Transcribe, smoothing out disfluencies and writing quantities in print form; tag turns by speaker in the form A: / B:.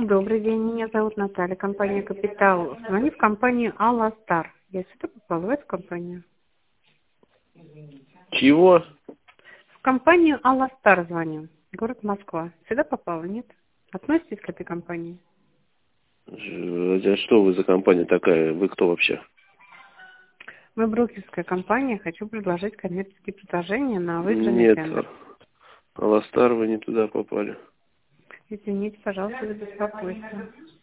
A: Добрый день, меня зовут Наталья, компания «Капитал». Звоню в компанию «Алластар». Я сюда попала, в эту компанию?
B: Чего?
A: В компанию «Алластар» звоню, город Москва. Сюда попала, нет? Относитесь к этой компании?
B: Что вы за компания такая? Вы кто вообще?
A: Мы брокерская компания, хочу предложить коммерческие предложения на выигранный
B: Нет,
A: тендер.
B: Аластар, вы не туда попали.
A: Извините, пожалуйста, за беспокойство.